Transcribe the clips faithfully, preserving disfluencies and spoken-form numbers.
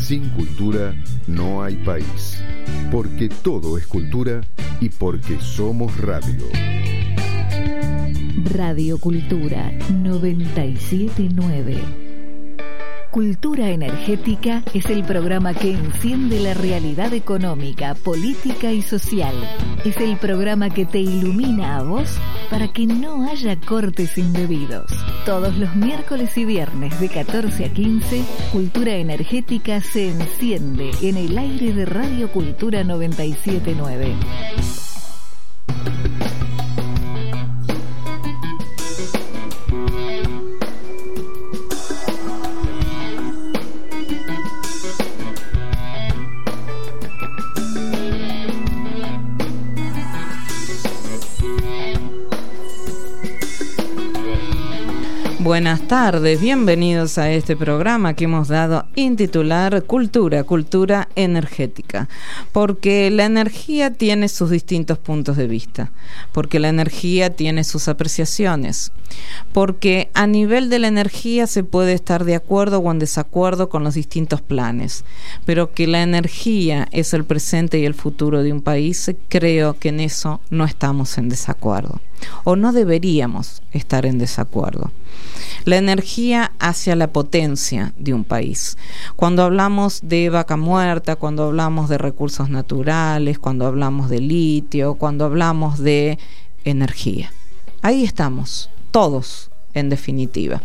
Sin cultura no hay país, porque todo es cultura y porque somos radio. Radio Cultura noventa y siete punto nueve. Cultura Energética es el programa que enciende la realidad económica, política y social. Es el programa que te ilumina a vos para que no haya cortes indebidos. Todos los miércoles y viernes de catorce a quince, Cultura Energética se enciende en el aire de Radio Cultura noventa y siete punto nueve. Buenas tardes, bienvenidos a este programa que hemos dado en titular Cultura, Cultura Energética, porque la energía tiene sus distintos puntos de vista, porque la energía tiene sus apreciaciones, porque a nivel de la energía se puede estar de acuerdo o en desacuerdo con los distintos planes, pero que la energía es el presente y el futuro de un país, creo que en eso no estamos en desacuerdo, o no deberíamos estar en desacuerdo. La energía hacia la potencia de un país. Cuando hablamos de vaca muerta, cuando hablamos de recursos naturales, cuando hablamos de litio, cuando hablamos de energía. Ahí estamos, todos, en definitiva.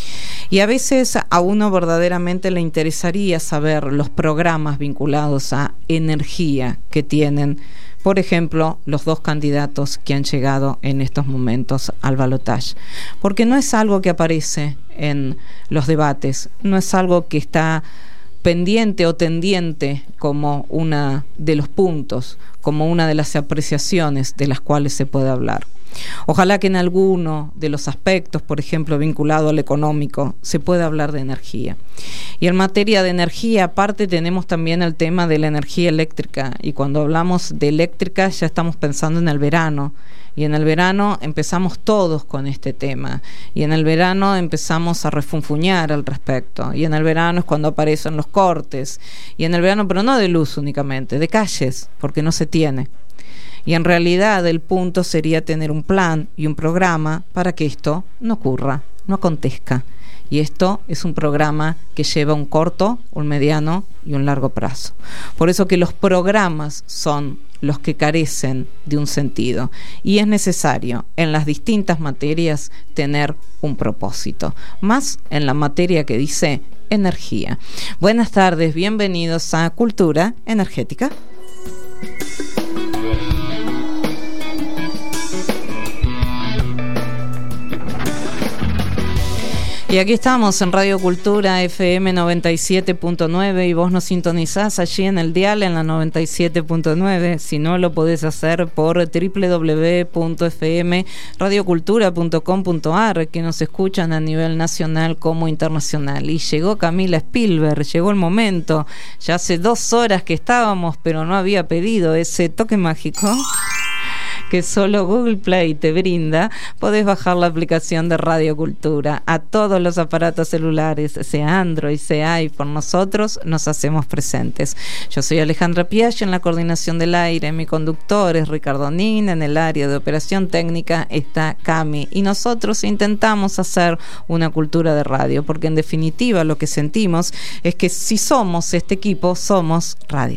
Y a veces a uno verdaderamente le interesaría saber los programas vinculados a energía que tienen, por ejemplo, los dos candidatos que han llegado en estos momentos al balotaje, porque no es algo que aparece en los debates, no es algo que está pendiente o tendiente como una de los puntos, como una de las apreciaciones de las cuales se puede hablar. Ojalá que en alguno de los aspectos, por ejemplo, vinculado al económico, se pueda hablar de energía. Y en materia de energía, aparte tenemos también el tema de la energía eléctrica. Y cuando hablamos de eléctrica ya estamos pensando en el verano. Y en el verano empezamos todos con este tema. Y en el verano empezamos a refunfuñar al respecto. Y en el verano es cuando aparecen los cortes. Y en el verano, pero no de luz únicamente, de calles, porque no se tiene. Y en realidad el punto sería tener un plan y un programa para que esto no ocurra, no acontezca. Y esto es un programa que lleva un corto, un mediano y un largo plazo. Por eso que los programas son los que carecen de un sentido. Y es necesario en las distintas materias tener un propósito. Más en la materia que dice energía. Buenas tardes, bienvenidos a Cultura Energética. Y aquí estamos en Radio Cultura F M noventa y siete punto nueve y vos nos sintonizás allí en el dial en la noventa y siete punto nueve. Si no, lo podés hacer por doble u doble u doble u punto f m radio cultura punto com punto a r, que nos escuchan a nivel nacional como internacional. Y llegó Camila Spielberg, llegó el momento. Ya hace dos horas que estábamos, pero no había pedido ese toque mágico que solo Google Play te brinda. Podés bajar la aplicación de Radio Cultura a todos los aparatos celulares, sea Android, sea iPhone. Nosotros nos hacemos presentes. Yo soy Alejandra Piaggio en la coordinación del aire. Mi conductor es Ricardo Nin. En el área de operación técnica está Cami. Y nosotros intentamos hacer una cultura de radio, porque en definitiva lo que sentimos es que si somos este equipo, somos radio.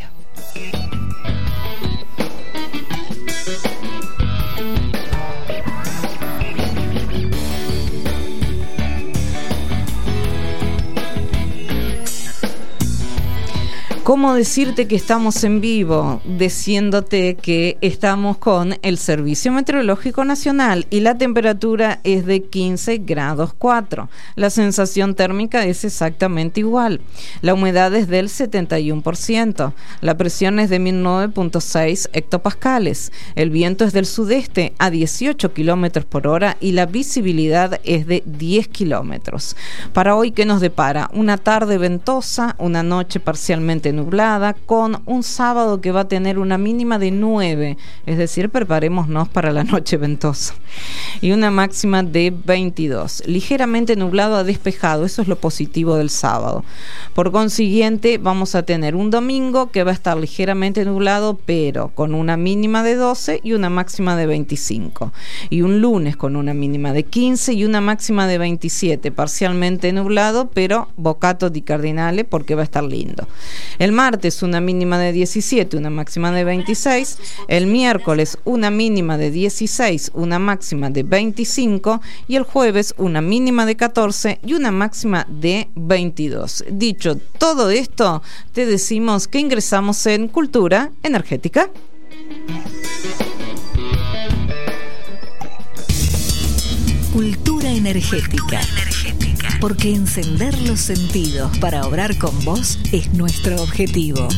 ¿Cómo decirte que estamos en vivo? Diciéndote que estamos con el Servicio Meteorológico Nacional y la temperatura es de quince grados cuatro. La sensación térmica es exactamente igual. La humedad es del setenta y uno por ciento. La presión es de mil nueve punto seis hectopascales. El viento es del sudeste a dieciocho kilómetros por hora y la visibilidad es de diez kilómetros. Para hoy, ¿qué nos depara? Una tarde ventosa, una noche parcialmente nublada, con un sábado que va a tener una mínima de nueve, es decir, preparémonos para la noche ventosa, y una máxima de veintidós. Ligeramente nublado a despejado, eso es lo positivo del sábado. Por consiguiente, vamos a tener un domingo que va a estar ligeramente nublado, pero con una mínima de doce y una máxima de veinticinco. Y un lunes con una mínima de quince y una máxima de veintisiete, parcialmente nublado, pero bocato di cardinale porque va a estar lindo. El martes una mínima de diecisiete, una máxima de veintiséis. El miércoles una mínima de dieciséis, una máxima de veinticinco. Y el jueves una mínima de catorce y una máxima de veintidós. Dicho todo esto, te decimos que ingresamos en Cultura Energética. Cultura energética. Porque encender los sentidos para obrar con vos es nuestro objetivo.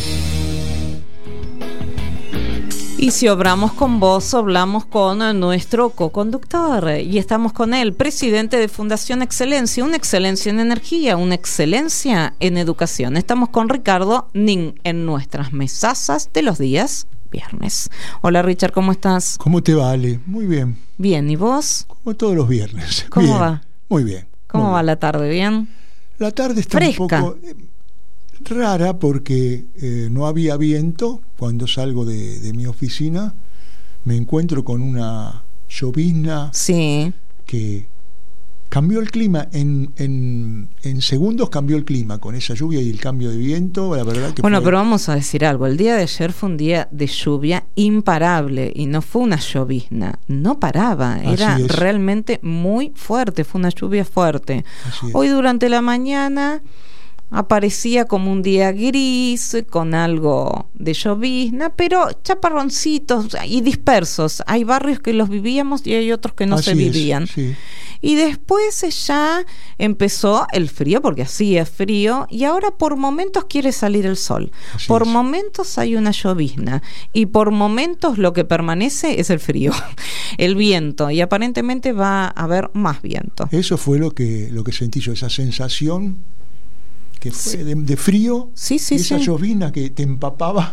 Y si obramos con vos, hablamos con nuestro co-conductor. Y estamos con él, presidente de Fundación Excelencia, una excelencia en energía, una excelencia en educación. Estamos con Ricardo Nin en nuestras mesazas de los días viernes. Hola Richard, ¿cómo estás? ¿Cómo te va, Ale? Muy bien. Bien, ¿y vos? Como todos los viernes. ¿Cómo bien. va? Muy bien. ¿Cómo muy va bien. la tarde? ¿Bien? La tarde está Fresca. un poco eh, rara porque eh, no había viento. Cuando salgo de, de mi oficina me encuentro con una llovizna Sí. que cambió el clima. En, en, en segundos cambió el clima con esa lluvia y el cambio de viento. La verdad que Bueno, fue... pero vamos a decir algo. El día de ayer fue un día de lluvia imparable y no fue una llovizna. No paraba. Era Así es. realmente muy fuerte. Fue una lluvia fuerte. Así es. Hoy durante la mañana aparecía como un día gris, con algo de llovizna, pero chaparroncitos y dispersos. Hay barrios que los vivíamos y hay otros que no Así se es, vivían. sí. Y después ya empezó el frío, porque hacía frío, y ahora por momentos quiere salir el sol. Así por es. momentos hay una llovizna, y por momentos lo que permanece es el frío, el viento, y aparentemente va a haber más viento. Eso fue lo que, lo que sentí yo, esa sensación que fue Sí. de, de frío, Sí, sí, y esa sí. llovizna que te empapaba.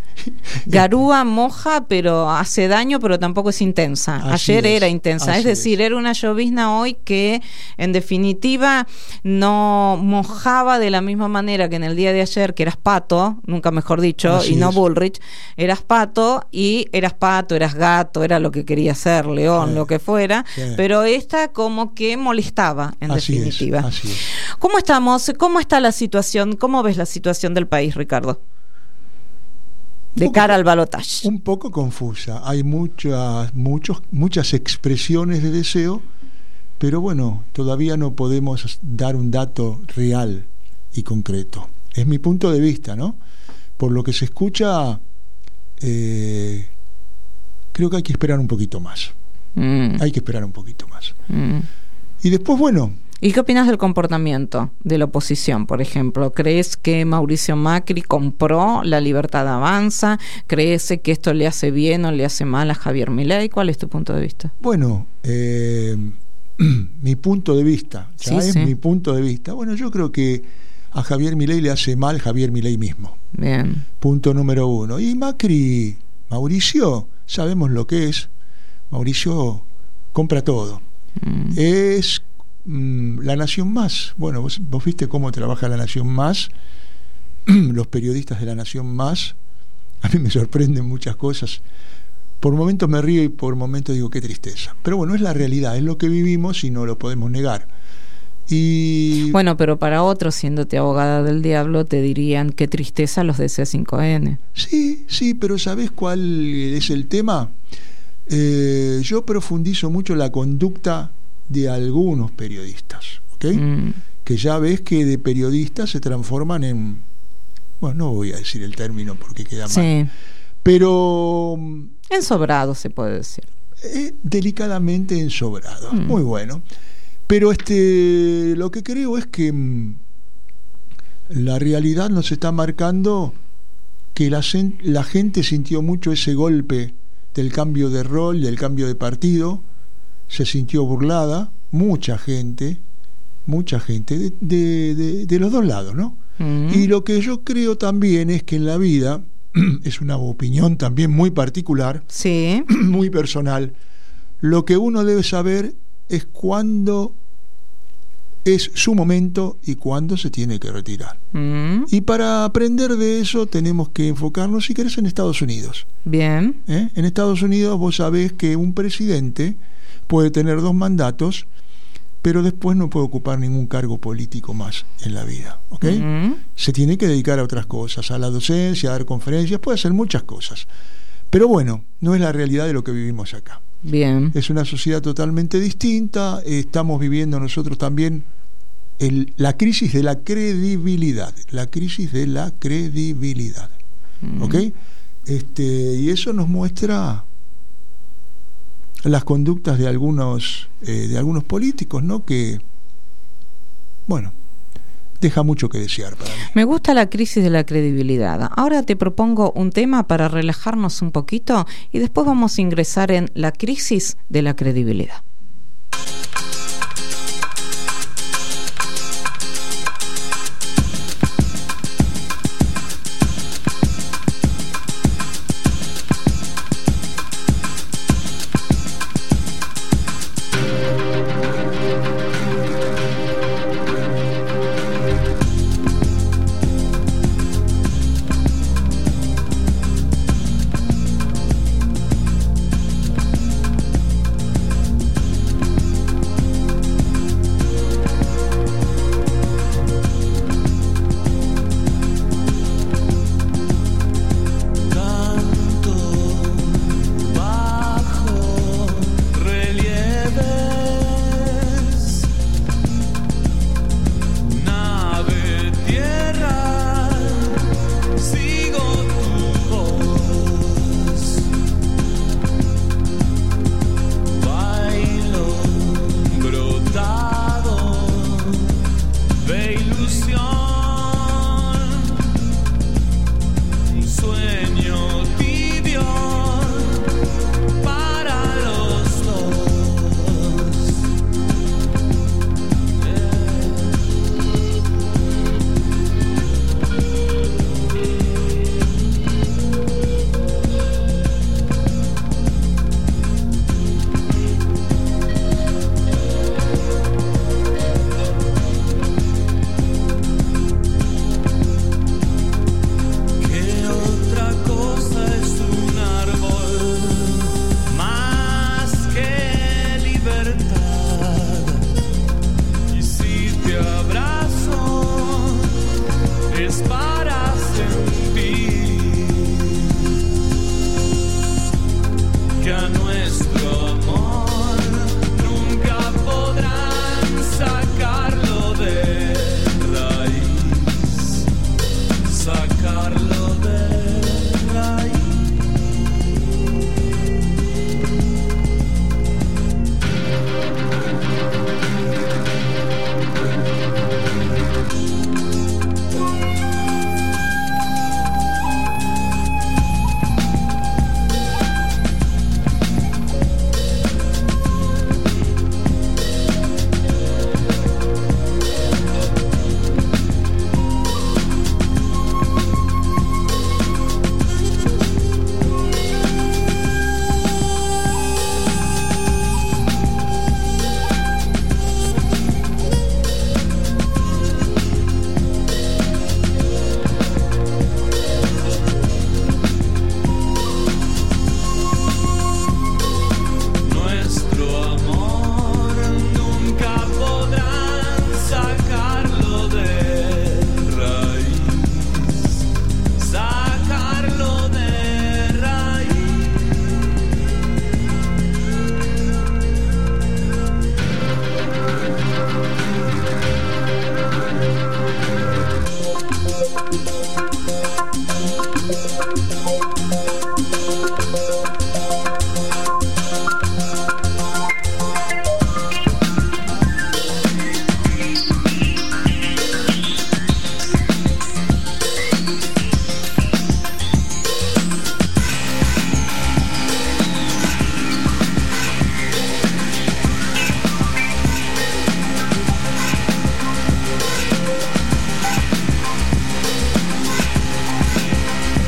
Garúa moja, pero hace daño, pero tampoco es intensa. Así Ayer es, era intensa, es así decir, es. era una llovizna hoy que en definitiva no mojaba de la misma manera que en el día de ayer, que eras pato, nunca mejor dicho, Así y no es. Bullrich, eras pato y eras pato, eras gato, era lo que quería ser, león, Sí, lo que fuera, sí. pero esta como que molestaba en Así es, definitiva. así es. ¿Cómo estamos? ¿Cómo está la situación? ¿Cómo ves la situación del país, Ricardo? De poco- cara al balotaje. Un poco confusa. Hay muchas, muchos, muchas expresiones de deseo, pero bueno, todavía no podemos dar un dato real y concreto. Es mi punto de vista, ¿no? Por lo que se escucha, eh, creo que hay que esperar un poquito más. Mm, Hay que esperar un poquito más. mm. Y después, bueno, ¿Y qué opinas del comportamiento de la oposición, por ejemplo? ¿Crees que Mauricio Macri compró La Libertad Avanza? ¿Crees que esto le hace bien o le hace mal a Javier Milei? ¿Cuál es tu punto de vista? bueno, eh, mi punto de vista, ya Sí, es sí. mi punto de vista. Bueno, yo creo que a Javier Milei le hace mal Javier Milei mismo. Bien. Punto número uno. Y Macri, Mauricio, sabemos lo que es. Mauricio compra todo. Mm. Es mm, La Nación Más. Bueno, vos, vos viste cómo trabaja La Nación Más. Los periodistas de La Nación Más. A mí me sorprenden muchas cosas. Por momentos me río y por momentos digo qué tristeza. Pero bueno, es la realidad, es lo que vivimos y no lo podemos negar. Y Bueno, pero para otros, siéndote abogada del diablo, te dirían qué tristeza los de C cinco N. sí, sí, pero ¿sabés cuál es el tema? Eh, yo profundizo mucho la conducta de algunos periodistas, ¿ok? Mm. Que ya ves que de periodistas se transforman en... Bueno, no voy a decir el término porque queda mal. Sí. Pero Ensobrado, se puede decir. eh, delicadamente ensobrado. Mm. Muy bueno. Pero este, lo que creo es que mm, la realidad nos está marcando que la, sen- la gente sintió mucho ese golpe del cambio de rol, del cambio de partido, se sintió burlada, mucha gente, mucha gente, de, de, de, de los dos lados, ¿no? Mm. Y lo que yo creo también es que en la vida, es una opinión también muy particular, Sí. muy personal, lo que uno debe saber es cuándo es su momento y cuándo se tiene que retirar. Mm. Y para aprender de eso tenemos que enfocarnos, si querés, en Estados Unidos. Bien. ¿Eh? En Estados Unidos vos sabés que un presidente puede tener dos mandatos, pero después no puede ocupar ningún cargo político más en la vida, ¿ok? Mm. Se tiene que dedicar a otras cosas, a la docencia, a dar conferencias, puede hacer muchas cosas. Pero bueno, no es la realidad de lo que vivimos acá. Bien. Es una sociedad totalmente distinta. Estamos viviendo nosotros también el, la crisis de la credibilidad, la crisis de la credibilidad, Mm. ¿ok? Este, y eso nos muestra las conductas de algunos eh, de algunos políticos, ¿no? Que, bueno, deja mucho que desear para mí. Me gusta la crisis de la credibilidad. Ahora te propongo un tema para relajarnos un poquito y después vamos a ingresar en la crisis de la credibilidad.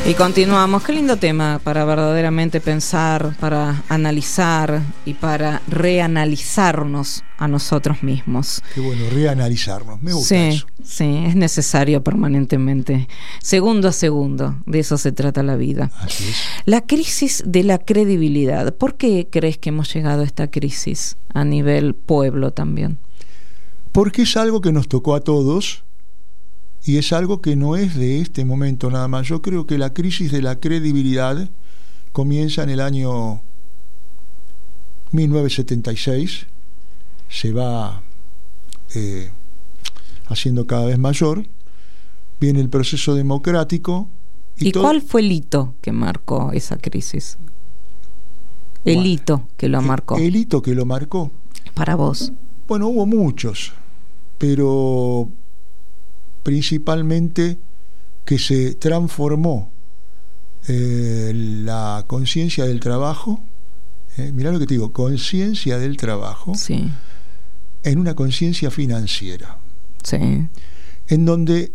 Y continuamos, qué lindo tema para verdaderamente pensar, para analizar y para reanalizarnos a nosotros mismos. Qué bueno, reanalizarnos, me gusta sí, eso. Sí, es necesario permanentemente, segundo a segundo, de eso se trata la vida. Así es. La crisis de la credibilidad, ¿por qué crees que hemos llegado a esta crisis a nivel pueblo también? Porque es algo que nos tocó a todos. Y es algo que no es de este momento nada más. Yo creo que la crisis de la credibilidad comienza en el año mil novecientos setenta y seis, se va eh, haciendo cada vez mayor, viene el proceso democrático. ¿Y, ¿Y todo... cuál fue el hito que marcó esa crisis? El bueno, hito que lo el, marcó. El hito que lo marcó. Para vos. Bueno, hubo muchos, pero... principalmente que se transformó eh, la conciencia del trabajo, eh, mirá lo que te digo, conciencia del trabajo, sí, en una conciencia financiera, sí, en donde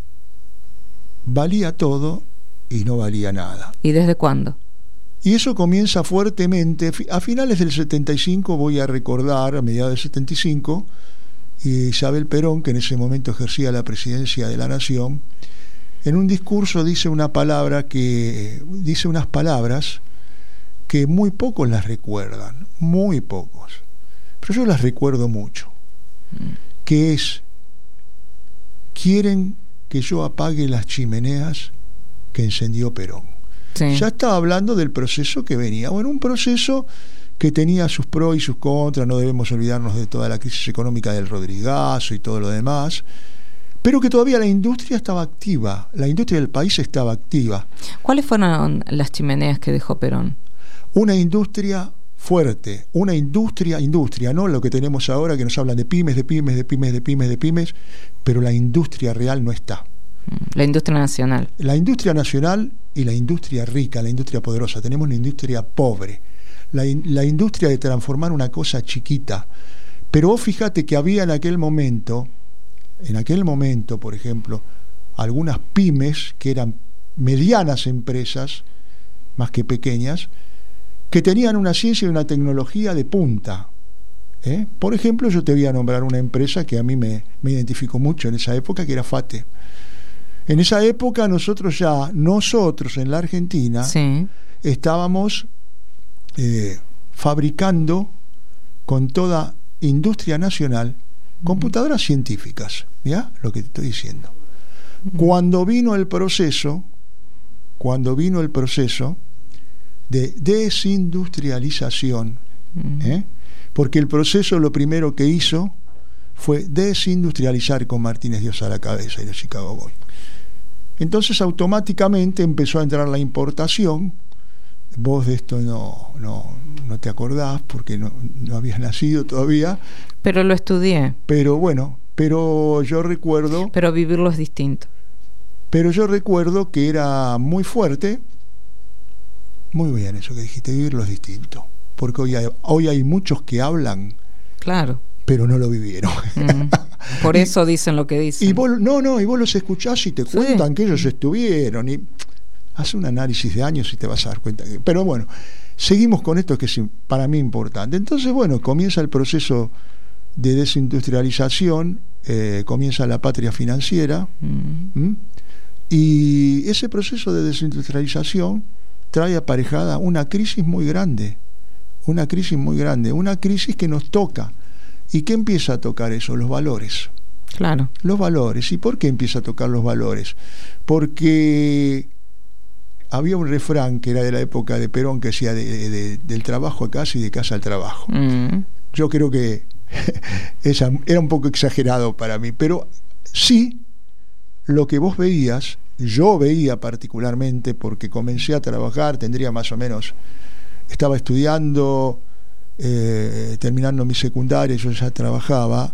valía todo y no valía nada. ¿Y desde cuándo? Y eso comienza fuertemente, a finales del setenta y cinco, voy a recordar, a mediados del setenta y cinco, y Isabel Perón, que en ese momento ejercía la presidencia de la Nación, en un discurso dice una palabra que dice unas palabras que muy pocos las recuerdan, muy pocos, pero yo las recuerdo mucho, mm. que es: quieren que yo apague las chimeneas que encendió Perón. Sí. Ya estaba hablando del proceso que venía, bueno, un proceso que tenía sus pros y sus contras, no debemos olvidarnos de toda la crisis económica del Rodrigazo y todo lo demás, pero que todavía la industria estaba activa, la industria del país estaba activa. ¿Cuáles fueron las chimeneas que dejó Perón? Una industria fuerte, una industria, industria, no lo que tenemos ahora, que nos hablan de pymes, de pymes, de pymes, de pymes, de pymes, pero la industria real no está. La industria nacional. La industria nacional y la industria rica, la industria poderosa. Tenemos la industria pobre. La, in, la industria de transformar una cosa chiquita. Pero vos fíjate que había en aquel momento, en aquel momento, por ejemplo, algunas pymes que eran medianas empresas, más que pequeñas, que tenían una ciencia y una tecnología de punta. ¿Eh? Por ejemplo, yo te voy a nombrar una empresa que a mí me, me identificó mucho en esa época, que era FATE. En esa época nosotros ya, nosotros en la Argentina, sí, estábamos eh, fabricando con toda industria nacional computadoras uh-huh. científicas. ¿Ya? Lo que te estoy diciendo. Uh-huh. Cuando vino el proceso, cuando vino el proceso de desindustrialización, uh-huh. ¿eh? porque el proceso lo primero que hizo fue desindustrializar con Martínez Dios a la cabeza y los Chicago Boys. Entonces automáticamente empezó a entrar la importación. Vos de esto no, no, no te acordás porque no, no habías nacido todavía. Pero lo estudié. Pero bueno, pero yo recuerdo... Pero vivirlo es distinto. Pero yo recuerdo que era muy fuerte. Muy bien eso que dijiste, vivirlo es distinto. Porque hoy hay, hoy hay muchos que hablan, claro, pero no lo vivieron. Mm. Por eso dicen lo que dicen. Y vos, no, no, y vos los escuchás y te sí. cuentan que ellos estuvieron. Y haz un análisis de años y te vas a dar cuenta. Que, pero bueno, seguimos con esto que es para mí importante. Entonces, bueno, comienza el proceso de desindustrialización, eh, comienza la patria financiera. Mm. ¿Mm? Y ese proceso de desindustrialización trae aparejada una crisis muy grande. Una crisis muy grande, una crisis que nos toca. ¿Y qué empieza a tocar eso? Los valores. Claro. Los valores. ¿Y por qué empieza a tocar los valores? Porque había un refrán que era de la época de Perón que decía de, de, de, del trabajo a casa y de casa al trabajo. Mm. Yo creo que esa, era un poco exagerado para mí, pero sí lo que vos veías, yo veía particularmente porque comencé a trabajar, tendría más o menos... Estaba estudiando, eh, terminando mi secundaria, yo ya trabajaba,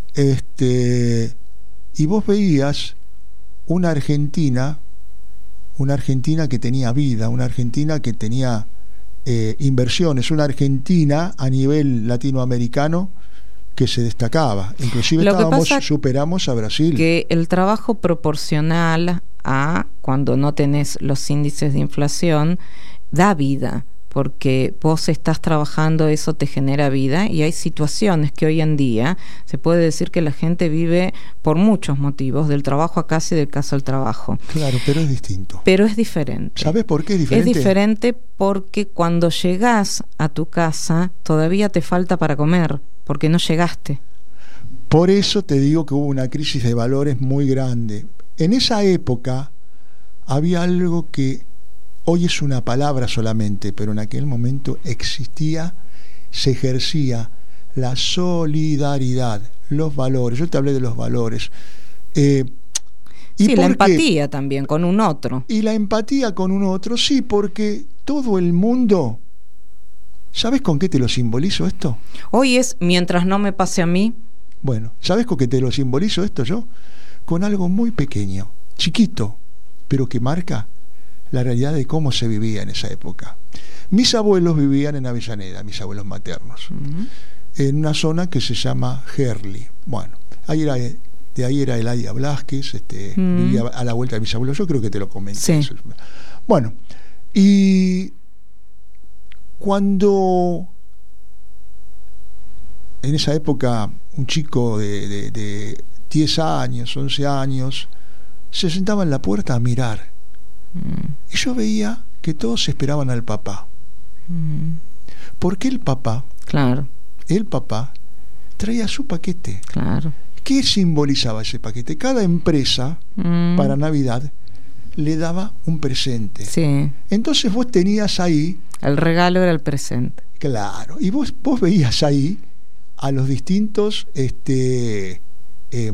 este, y vos veías una Argentina, una Argentina que tenía vida, una Argentina que tenía eh, inversiones, una Argentina a nivel latinoamericano que se destacaba. Inclusive Lo que estábamos, pasa superamos a Brasil. Que el trabajo proporcional a cuando no tenés los índices de inflación da vida, porque vos estás trabajando, eso te genera vida, y hay situaciones que hoy en día se puede decir que la gente vive por muchos motivos, del trabajo a casa y del caso al trabajo. Claro, pero es distinto. Pero es diferente. ¿Sabes por qué es diferente? Es diferente porque cuando llegás a tu casa todavía te falta para comer, porque no llegaste. Por eso te digo que hubo una crisis de valores muy grande. En esa época había algo que hoy es una palabra solamente, pero en aquel momento existía, se ejercía la solidaridad, los valores. Yo te hablé de los valores. Eh, ¿y sí, la por empatía qué? también con un otro. Y la empatía con un otro, sí, porque todo el mundo... ¿Sabes con qué te lo simbolizo esto? Hoy es mientras no me pase a mí. Bueno, ¿sabes con qué te lo simbolizo esto yo? Con algo muy pequeño, chiquito, pero que marca la realidad de cómo se vivía en esa época. Mis abuelos vivían en Avellaneda, mis abuelos maternos, uh-huh. en una zona que se llama Gerli. Bueno, ahí era, de ahí era Eladia Blasquez, este, uh-huh. vivía a la vuelta de mis abuelos, yo creo que te lo comenté. Sí. Eso. Bueno, y cuando en esa época un chico de, de, de diez años, once años, se sentaba en la puerta a mirar. Mm. Y yo veía que todos esperaban al papá. Mm. Porque el papá, claro, el papá traía su paquete. Claro. ¿Qué simbolizaba ese paquete? Cada empresa, mm. para Navidad, le daba un presente. Sí. Entonces vos tenías ahí... El regalo era el presente. Claro. Y vos, vos veías ahí a los distintos este, eh,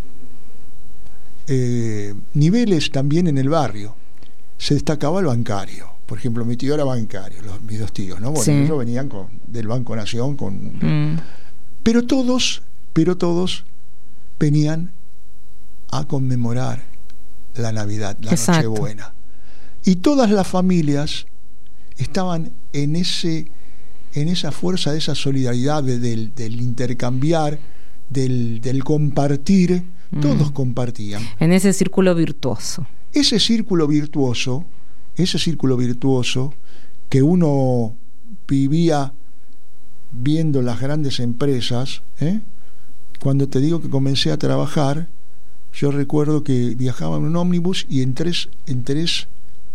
eh, niveles también en el barrio. Se destacaba el bancario. Por ejemplo, mi tío era bancario, los, mis dos tíos, ¿no? Bueno, sí. ellos venían con, del Banco Nación, con, mm. pero todos, pero todos venían a conmemorar la Navidad, la Exacto. Nochebuena. Y todas las familias estaban en ese en esa fuerza de esa solidaridad, de, del, del intercambiar, del, del compartir, mm. todos compartían. En ese círculo virtuoso. Ese círculo virtuoso, ese círculo virtuoso que uno vivía viendo las grandes empresas, ¿eh? Cuando te digo que comencé a trabajar, yo recuerdo que viajaba en un ómnibus y en tres, en tres,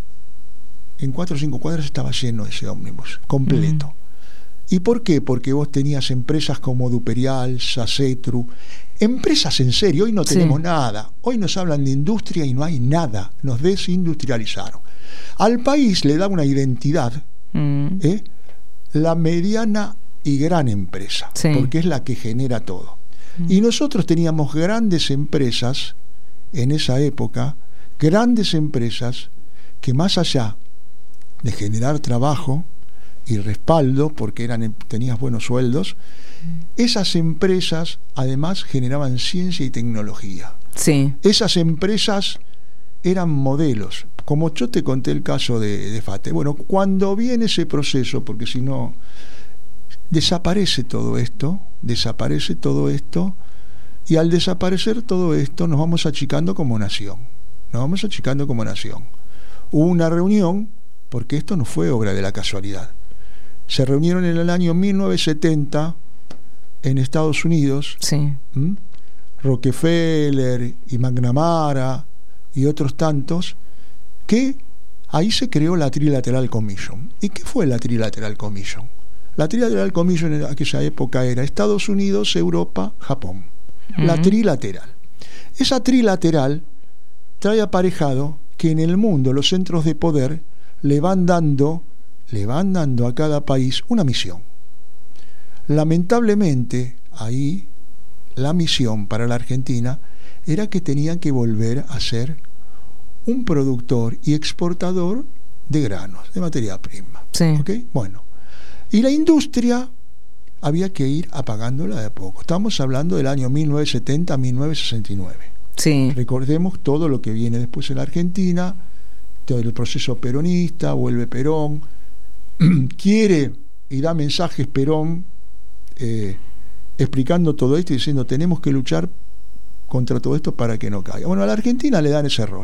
en cuatro o cinco cuadras estaba lleno ese ómnibus, completo. Mm. ¿Y por qué? Porque vos tenías empresas como Duperial, Sacetru, empresas en serio. Hoy no tenemos sí. nada. Hoy nos hablan de industria y no hay nada. Nos desindustrializaron. Al país le da una identidad mm. ¿eh? la mediana y gran empresa, sí. porque es la que genera todo. Mm. Y nosotros teníamos grandes empresas en esa época, grandes empresas que más allá de generar trabajo y respaldo, porque eran, tenías buenos sueldos, esas empresas además generaban ciencia y tecnología. Sí. Esas empresas eran modelos, como yo te conté el caso de, de FATE. Bueno, cuando viene ese proceso, porque si no desaparece todo esto, desaparece todo esto, y al desaparecer todo esto nos vamos achicando como nación, nos vamos achicando como nación. Hubo una reunión, porque esto no fue obra de la casualidad. Se reunieron en el año mil novecientos setenta en Estados Unidos, sí. ¿Mm? Rockefeller y McNamara y otros tantos, que ahí se creó la Trilateral Commission. ¿Y qué fue la Trilateral Commission? La Trilateral Commission en aquella época era Estados Unidos, Europa, Japón. Uh-huh. La trilateral. Esa trilateral trae aparejado que en el mundo los centros de poder le van dando le van dando a cada país una misión. Lamentablemente, ahí la misión para la Argentina era que tenían que volver a ser un productor y exportador de granos, de materia prima. Sí. ¿Okay? Bueno, y la industria había que ir apagándola de a poco. Estamos hablando del año mil novecientos setenta a mil novecientos sesenta y nueve. Sí. Recordemos todo lo que viene después en la Argentina, todo el proceso peronista, vuelve Perón, quiere y da mensajes Perón eh, explicando todo esto y diciendo tenemos que luchar contra todo esto para que no caiga. Bueno, a la Argentina le dan ese rol.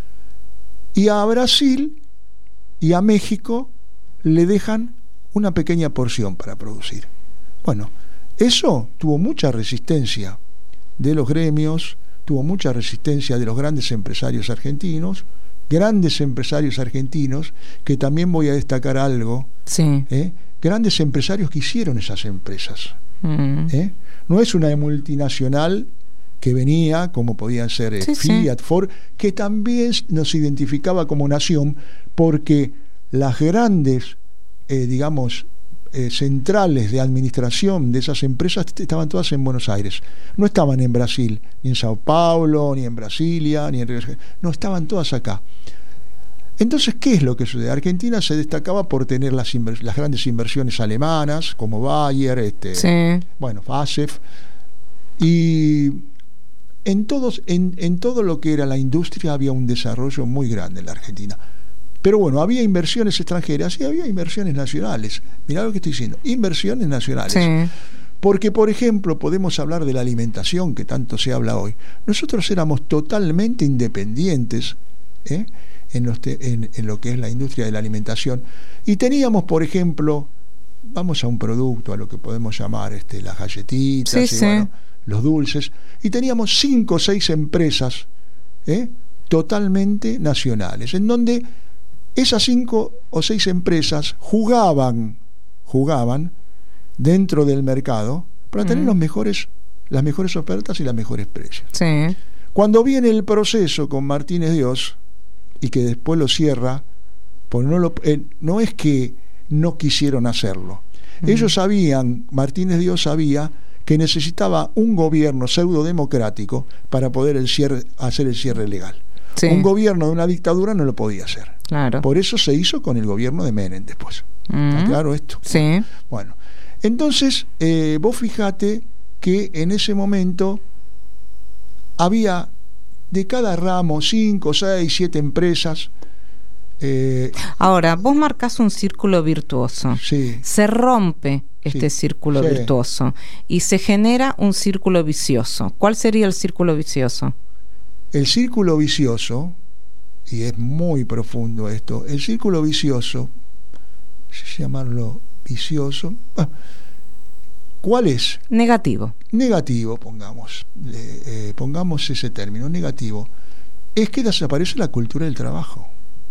Y a Brasil y a México le dejan una pequeña porción para producir. Bueno, eso tuvo mucha resistencia de los gremios, tuvo mucha resistencia de los grandes empresarios argentinos, grandes empresarios argentinos, que también voy a destacar algo, sí. ¿eh? Grandes empresarios que hicieron esas empresas. Mm. ¿eh? No es una multinacional que venía, como podían ser eh, sí, Fiat, sí. Ford, que también nos identificaba como nación, porque las grandes, eh, digamos, eh, centrales de administración de esas empresas estaban todas en Buenos Aires. No estaban en Brasil, ni en Sao Paulo, ni en Brasilia, ni en Río de Janeiro. No, estaban todas acá. Entonces, ¿qué es lo que sucede? Argentina se destacaba por tener las, las grandes inversiones alemanas, como Bayer, este, sí. bueno, F A S E F, y en, todos, en, en todo lo que era la industria había un desarrollo muy grande en la Argentina. Pero bueno, había inversiones extranjeras y había inversiones nacionales. Mirá lo que estoy diciendo, inversiones nacionales. Sí. Porque, por ejemplo, podemos hablar de la alimentación, que tanto se habla hoy. Nosotros éramos totalmente independientes, ¿eh? En, los te, en, en lo que es la industria de la alimentación, y teníamos, por ejemplo, vamos a un producto, a lo que podemos llamar este, las galletitas, sí, y, sí. Bueno, los dulces, y teníamos cinco o seis empresas ¿eh? totalmente nacionales, en donde esas cinco o seis empresas jugaban, jugaban dentro del mercado para tener mm. los mejores, las mejores ofertas y los mejores precios. Sí. Cuando viene el proceso con Martínez Dios, y que después lo cierra, pues no, lo, eh, no es que no quisieron hacerlo. Mm. Ellos sabían, Martínez Dios sabía que necesitaba un gobierno pseudo-democrático para poder el cierre, hacer el cierre legal. Sí. Un gobierno de una dictadura no lo podía hacer. Claro. Por eso se hizo con el gobierno de Menem después. Mm. ¿Está claro esto? Sí. Bueno, entonces eh, vos fijate que en ese momento había de cada ramo cinco, seis, siete empresas. Eh, Ahora, vos marcás un círculo virtuoso. Sí. Se rompe este sí, círculo sí. virtuoso y se genera un círculo vicioso. ¿Cuál sería el círculo vicioso? El círculo vicioso, y es muy profundo esto, el círculo vicioso, llamarlo vicioso, ah, ¿cuál es? Negativo. Negativo, pongamos, eh, eh, pongamos ese término, negativo, es que desaparece la cultura del trabajo.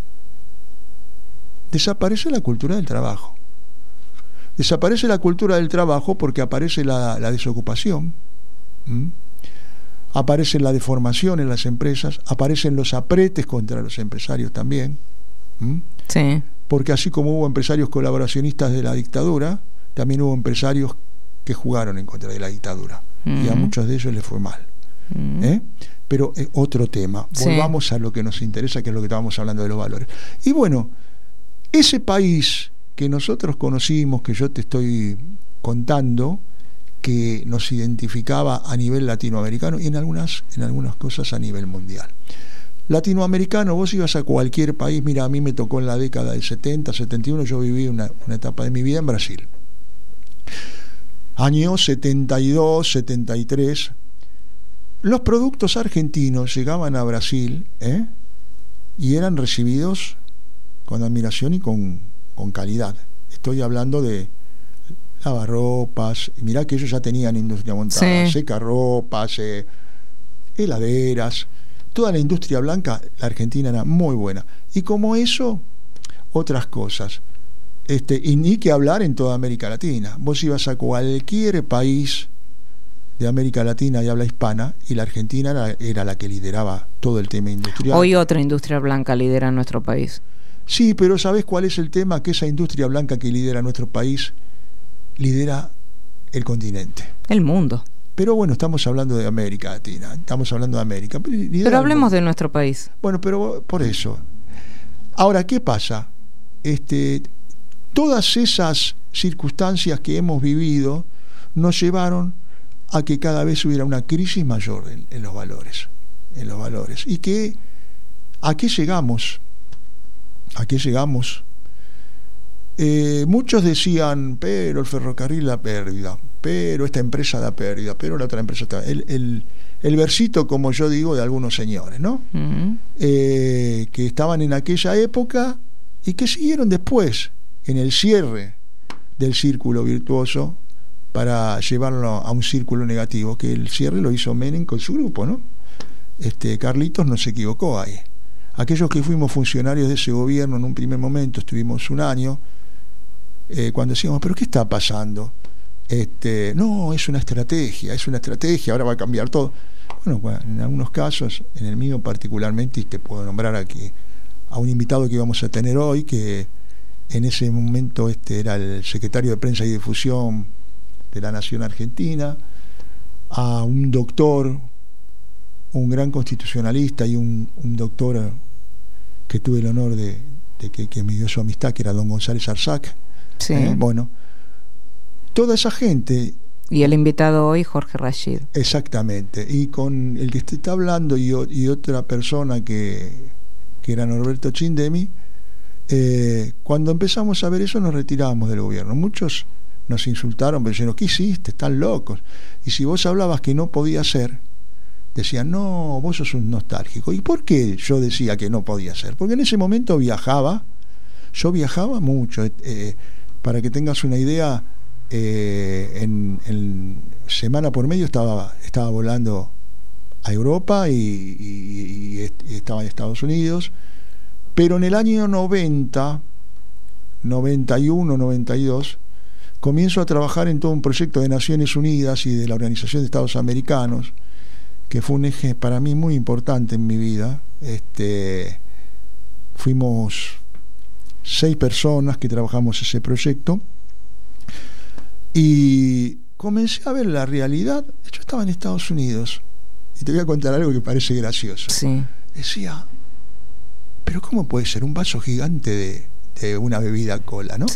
Desaparece la cultura del trabajo. Desaparece la cultura del trabajo porque aparece la, la desocupación, ¿Mm? aparece la deformación en las empresas, aparecen los apretes contra los empresarios también, ¿Mm? Sí. Porque así como hubo empresarios colaboracionistas de la dictadura, también hubo empresarios que jugaron en contra de la dictadura, mm. y a muchos de ellos les fue mal. Mm. ¿Eh? Pero eh, otro tema, sí. volvamos a lo que nos interesa, que es lo que estábamos hablando de los valores. Y bueno, ese país que nosotros conocimos, que yo te estoy contando, que nos identificaba a nivel latinoamericano y en algunas, en algunas cosas a nivel mundial. Latinoamericano, vos ibas a cualquier país, mira, a mí me tocó en la década del setenta, setenta y uno, yo viví una, una etapa de mi vida en Brasil. Años setenta y dos, setenta y tres, los productos argentinos llegaban a Brasil ¿eh? y eran recibidos con admiración y con, con calidad. Estoy hablando de lavarropas, mirá que ellos ya tenían industria montada, sí. secarropas, eh, heladeras, toda la industria blanca, la Argentina era muy buena. Y como eso, otras cosas. Este, y ni que hablar en toda América Latina. Vos ibas a cualquier país de América Latina de habla hispana y la Argentina era, era la que lideraba todo el tema industrial. Hoy otra industria blanca lidera nuestro país. Sí, pero ¿sabés cuál es el tema? Que esa industria blanca que lidera nuestro país lidera el continente. El mundo. Pero bueno, estamos hablando de América Latina, estamos hablando de América. Pero hablemos de nuestro país. Bueno, pero por eso. Ahora, ¿qué pasa? Este, todas esas circunstancias que hemos vivido nos llevaron a que cada vez hubiera una crisis mayor en, en los valores, en los valores. Y que, ¿a qué llegamos? ¿A qué llegamos? Eh, muchos decían, pero el ferrocarril la pérdida. pero esta empresa da pérdida, pero la otra empresa está... El, el, el versito, como yo digo, de algunos señores, ¿no? Uh-huh. Eh, que estaban en aquella época y que siguieron después, en el cierre del círculo virtuoso, para llevarlo a un círculo negativo, que el cierre lo hizo Menem con su grupo, ¿no? Este, Carlitos no se equivocó ahí. Aquellos que fuimos funcionarios de ese gobierno en un primer momento, estuvimos un año, eh, cuando decíamos, ¿pero qué está pasando? Este, no, es una estrategia, es una estrategia, ahora va a cambiar todo. Bueno, en algunos casos, en el mío particularmente, y te puedo nombrar aquí a un invitado que íbamos a tener hoy, que en ese momento este era el secretario de Prensa y Difusión de la Nación Argentina, a un doctor, un gran constitucionalista y un, un doctor que tuve el honor de, de que, que me dio su amistad, que era don González Arzac. Sí. Eh, bueno, toda esa gente. Y el invitado hoy, Jorge Rashid. Exactamente. Y con el que te está hablando y, y otra persona que, que era Norberto Chindemi, eh, cuando empezamos a ver eso nos retiramos del gobierno. Muchos nos insultaron, pero dijeron, ¿qué hiciste? Están locos. Y si vos hablabas que no podía ser, decían, no, vos sos un nostálgico. ¿Y por qué yo decía que no podía ser? Porque en ese momento viajaba, yo viajaba mucho. Eh, para que tengas una idea, eh, en, en semana por medio estaba, estaba volando a Europa y, y, y estaba en Estados Unidos. Pero en el año noventa, noventa y uno, noventa y dos, comienzo a trabajar en todo un proyecto de Naciones Unidas y de la Organización de Estados Americanos, que fue un eje para mí muy importante en mi vida. Este, fuimos seis personas que trabajamos ese proyecto y comencé a ver la realidad. Yo estaba en Estados Unidos y te voy a contar algo que parece gracioso. Sí. Decía, pero ¿cómo puede ser un vaso gigante de, de una bebida cola, ¿no? Sí.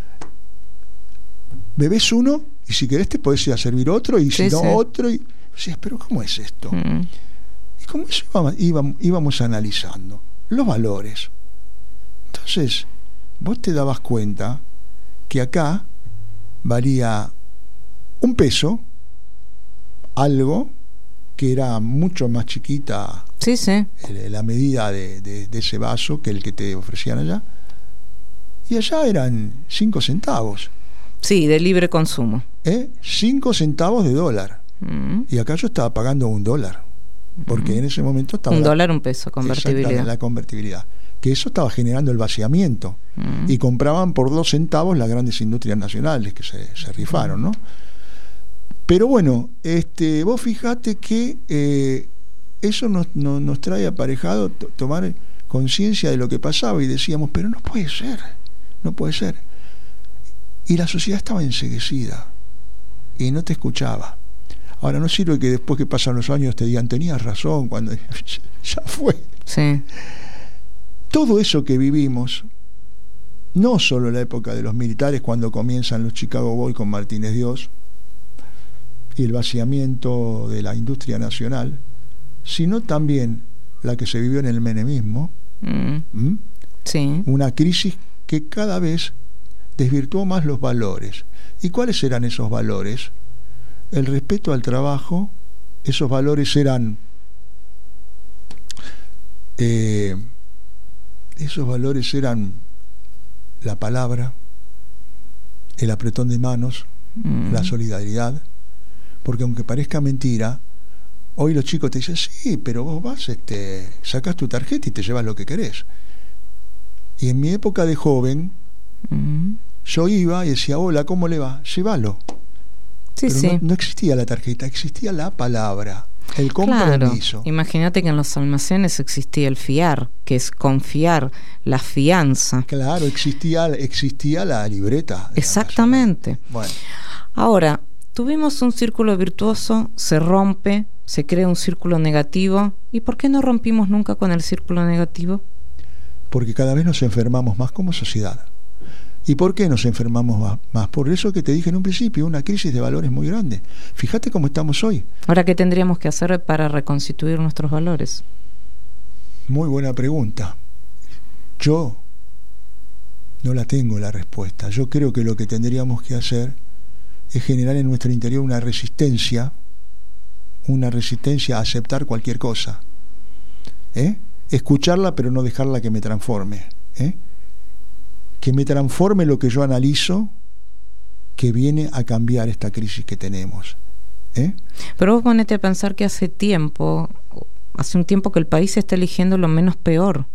Bebés uno y si querés te podés ir a servir otro y sí, si no sí. otro y decías, pero ¿cómo es esto? Mm. Y como eso íbamos, íbamos, íbamos analizando los valores. Entonces vos te dabas cuenta que acá valía un peso algo que era mucho más chiquita, sí, sí. la medida de, de, de ese vaso que el que te ofrecían allá, y allá eran cinco centavos. Sí, de libre consumo. ¿Eh? Cinco centavos de dólar. Mm. Y acá yo estaba pagando un dólar. Porque mm. en ese momento estaba... Un la, dólar, un peso, convertibilidad. La convertibilidad. Que eso estaba generando el vaciamiento. Mm. Y compraban por dos centavos las grandes industrias nacionales que se, se rifaron, ¿no? Pero bueno, este, vos fijate que eh, eso nos, nos, nos trae aparejado t- tomar conciencia de lo que pasaba y decíamos, pero no puede ser, no puede ser. Y la sociedad estaba enceguecida y no te escuchaba. Ahora no sirve que después que pasan los años te digan, tenías razón, cuando ya fue. Sí. Todo eso que vivimos, no solo la época de los militares, cuando comienzan los Chicago Boys con Martínez Dios y el vaciamiento de la industria nacional, sino también la que se vivió en el menemismo. Mm. ¿Mm? Sí. Una crisis que cada vez desvirtuó más los valores. ¿Y cuáles eran esos valores? El respeto al trabajo. Esos valores eran eh, esos valores eran la palabra, el apretón de manos, mm. la solidaridad, porque aunque parezca mentira, hoy los chicos te dicen, sí, pero vos vas, este, sacás tu tarjeta y te llevas lo que querés. Y en mi época de joven, mm. yo iba y decía, hola, ¿cómo le va? Llévalo. Sí, pero sí. No, no existía la tarjeta, existía la palabra, el compromiso. Claro. Imagínate que en los almacenes existía el fiar, que es confiar, la fianza. Claro, existía, existía la libreta. Exactamente. Bueno. Ahora, tuvimos un círculo virtuoso, se rompe, se crea un círculo negativo. ¿Y por qué no rompimos nunca con el círculo negativo? Porque cada vez nos enfermamos más como sociedad. ¿Y por qué nos enfermamos más? Por eso que te dije en un principio, una crisis de valores muy grande. Fíjate cómo estamos hoy. Ahora, ¿qué tendríamos que hacer para reconstituir nuestros valores? Muy buena pregunta. Yo no la tengo la respuesta. Yo creo que lo que tendríamos que hacer es generar en nuestro interior una resistencia, una resistencia a aceptar cualquier cosa, ¿eh? Escucharla pero no dejarla que me transforme, ¿eh? Que me transforme lo que yo analizo, que viene a cambiar esta crisis que tenemos, ¿eh? Pero vos ponete a pensar que hace tiempo, hace un tiempo que el país está eligiendo lo menos peor.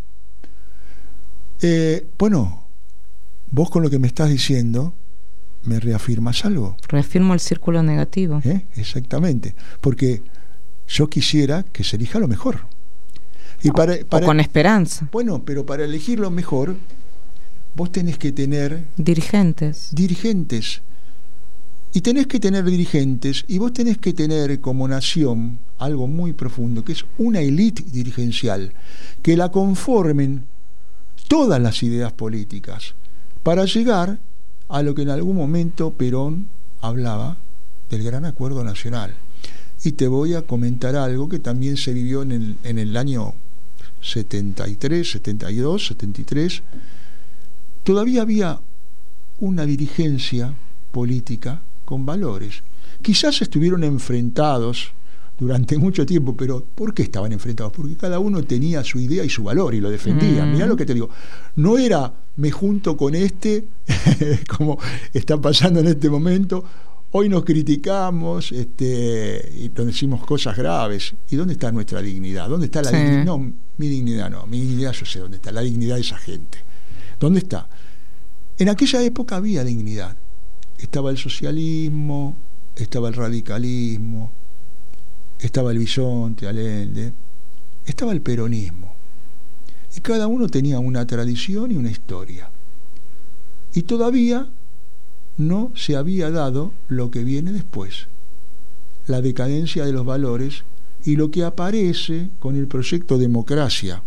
Eh, bueno, vos con lo que me estás diciendo me reafirmas algo. Reafirmo el círculo negativo. ¿Eh? Exactamente, porque yo quisiera que se elija lo mejor. Y para, para, o con esperanza. Bueno, pero para elegir lo mejor, vos tenés que tener dirigentes. Dirigentes. Y tenés que tener dirigentes, y vos tenés que tener como nación algo muy profundo, que es una élite dirigencial, que la conformen todas las ideas políticas, para llegar a lo que en algún momento Perón hablaba del gran acuerdo nacional. Y te voy a comentar algo que también se vivió en el, en el año setenta y tres, setenta y dos, setenta y tres. Todavía había una dirigencia política con valores. Quizás estuvieron enfrentados durante mucho tiempo, pero ¿por qué estaban enfrentados? Porque cada uno tenía su idea y su valor y lo defendía. Mm. Mirá lo que te digo. No era me junto con este, como está pasando en este momento. Hoy nos criticamos, este, y nos decimos cosas graves. ¿Y dónde está nuestra dignidad? ¿Dónde está la sí. dignidad? No, mi dignidad no. Mi dignidad yo sé dónde está. La dignidad de esa gente. ¿Dónde está? En aquella época había dignidad. Estaba el socialismo, estaba el radicalismo, estaba el Bisonte, Allende, estaba el peronismo. Y cada uno tenía una tradición y una historia. Y todavía no se había dado lo que viene después, la decadencia de los valores y lo que aparece con el proyecto Democracia.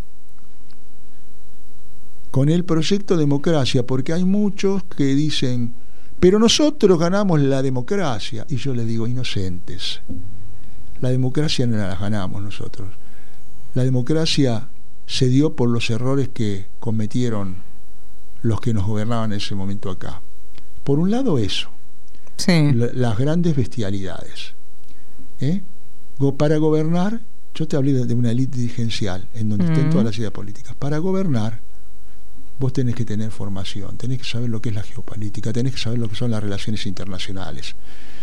Con el proyecto Democracia, porque hay muchos que dicen, pero nosotros ganamos la democracia. Y yo les digo, inocentes, la democracia no la ganamos nosotros. La democracia se dio por los errores que cometieron los que nos gobernaban en ese momento acá. Por un lado eso, sí. la, las grandes bestialidades. ¿eh? Go, para gobernar, yo te hablé de, de una élite dirigencial, en donde mm. estén todas las ideas políticas. Para gobernar, vos tenés que tener formación, tenés que saber lo que es la geopolítica, tenés que saber lo que son las relaciones internacionales.